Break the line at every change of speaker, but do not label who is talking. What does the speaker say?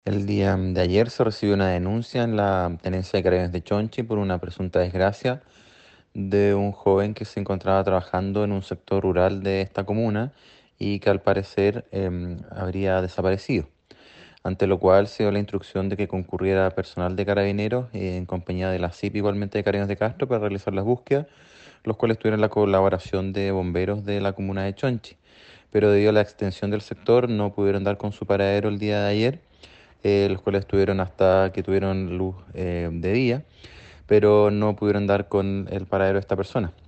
El día de ayer se recibió una denuncia en la Tenencia de Carabineros de Chonchi por una presunta desgracia de un joven que se encontraba trabajando en un sector rural de esta comuna y que al parecer habría desaparecido. Ante lo cual se dio la instrucción de que concurriera personal de Carabineros en compañía de la CIP igualmente de Carabineros de Castro para realizar las búsquedas, los cuales tuvieron la colaboración de bomberos de la comuna de Chonchi. Pero debido a la extensión del sector no pudieron dar con su paradero el día de ayer, los cuales estuvieron hasta que tuvieron luz de día, pero no pudieron dar con el paradero de esta persona.